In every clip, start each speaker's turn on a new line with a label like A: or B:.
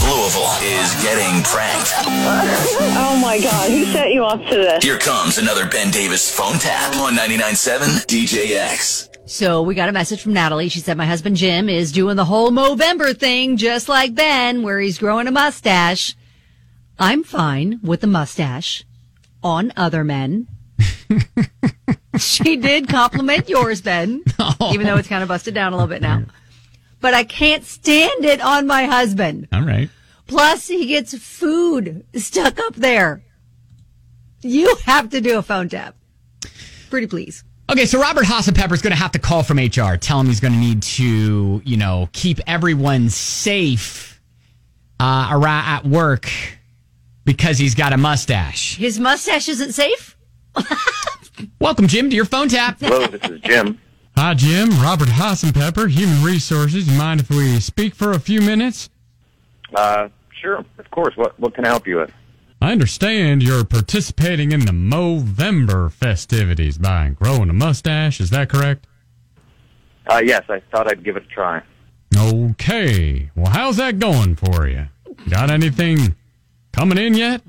A: Louisville is getting pranked.
B: Oh my God, who set you up to this?
A: Here comes another Ben Davis phone tap on 99.7 DJX.
C: So we got a message from Natalie. She said, my husband Jim is doing the whole Movember thing just like Ben, where he's growing a mustache. I'm fine with the mustache on other men. She did compliment yours, Ben, even though it's kind of busted down a little bit now. But I can't stand it on my husband.
D: All right.
C: Plus, he gets food stuck up there. You have to do a phone tap. Pretty please.
D: Okay, so Robert Hassenpepper's going to have to call from HR. Tell him he's going to need to, keep everyone safe around at work because he's got a mustache.
C: His mustache isn't safe?
D: Welcome, Jim, to your phone tap.
E: Hello, this is Jim.
F: Hi, Jim. Robert Hassenpepper, Human Resources. You mind if we speak for a few minutes?
E: Sure, of course. What can I help you with?
F: I understand you're participating in the Movember festivities by growing a mustache. Is that correct?
E: Yes, I thought I'd give it a try.
F: Okay. Well, how's that going for you? Got anything coming in yet?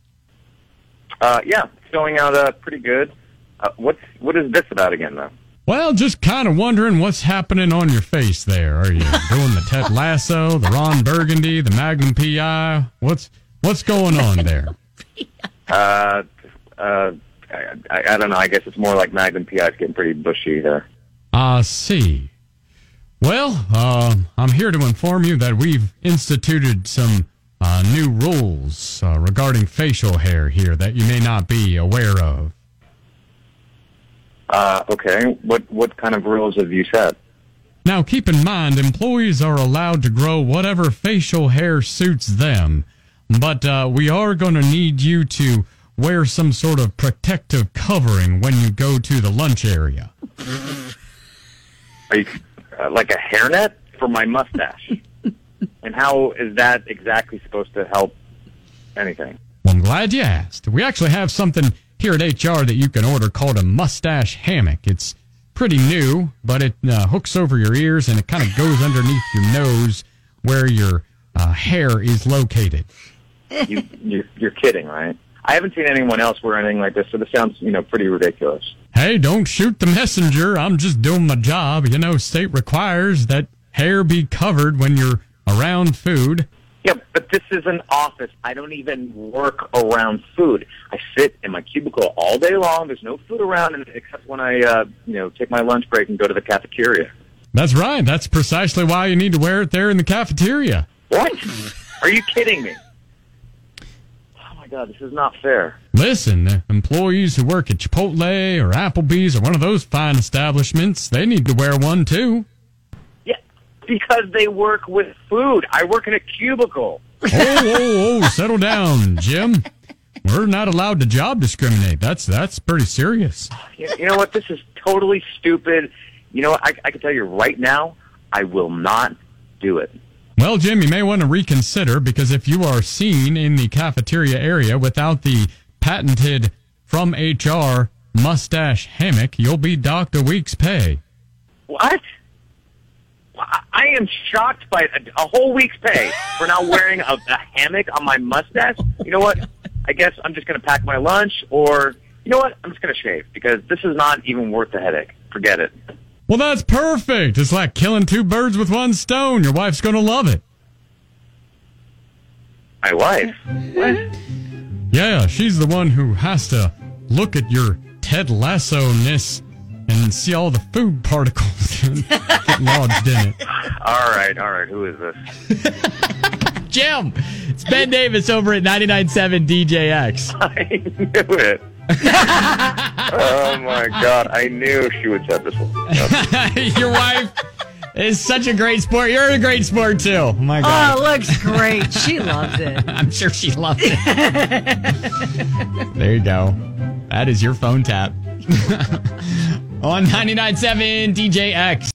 E: Yeah, it's going out pretty good. What is this about again, though?
F: Well, just kind of wondering what's happening on your face there. Are you doing the Ted Lasso, the Ron Burgundy, the Magnum P.I.? What's going on there?
E: I don't know. I guess it's more like Magnum P.I. is getting pretty bushy there.
F: I see. Well, I'm here to inform you that we've instituted some new rules regarding facial hair here that you may not be aware of.
E: Okay. What kind of rules have you set?
F: Now, keep in mind, employees are allowed to grow whatever facial hair suits them, but we are going to need you to wear some sort of protective covering when you go to the lunch area.
E: Are you like a hairnet for my mustache? And how is that exactly supposed to help anything?
F: Well, I'm glad you asked. We actually have something here at HR that you can order called a mustache hammock. It's pretty new, but it hooks over your ears and it kind of goes underneath your nose where your hair is located.
E: You're kidding, right? I haven't seen anyone else wear anything like this, so this sounds, pretty ridiculous.
F: Hey, don't shoot the messenger. I'm just doing my job. State requires that hair be covered when you're around food.
E: Yeah, but this is an office. I don't even work around food. I sit in my cubicle all day long. There's no food around except when I, take my lunch break and go to the cafeteria.
F: That's right. That's precisely why you need to wear it there in the cafeteria.
E: What? Are you kidding me? Oh, my God, this is not fair.
F: Listen, the employees who work at Chipotle or Applebee's or one of those fine establishments, they need to wear one, too.
E: Because they work with food. I work in a cubicle.
F: Oh, settle down, Jim. We're not allowed to job discriminate. That's pretty serious.
E: You know what? This is totally stupid. You know what? I can tell you right now, I will not do it.
F: Well, Jim, you may want to reconsider because if you are seen in the cafeteria area without the patented from HR mustache hammock, you'll be docked a week's pay.
E: What? I am shocked by a whole week's pay for now wearing a hammock on my mustache. You know what? I guess I'm just going to pack my lunch, or you know what? I'm just going to shave because this is not even worth the headache. Forget it.
F: Well, that's perfect. It's like killing two birds with one stone. Your wife's going to love it.
E: My wife? What?
F: Yeah, she's the one who has to look at your Ted Lasso-ness and see all the food particles get lodged in it.
E: All right. Who is this?
D: Jim, it's Ben Davis over at 99.7 DJX.
E: I knew it. Oh, my God. I knew she would set this one.
D: Your wife is such a great sport. You're a great sport, too. Oh, my God.
C: Oh, it looks great. She loves it.
D: I'm sure she loves it. There you go. That is your phone tap. On 99.7 DJX.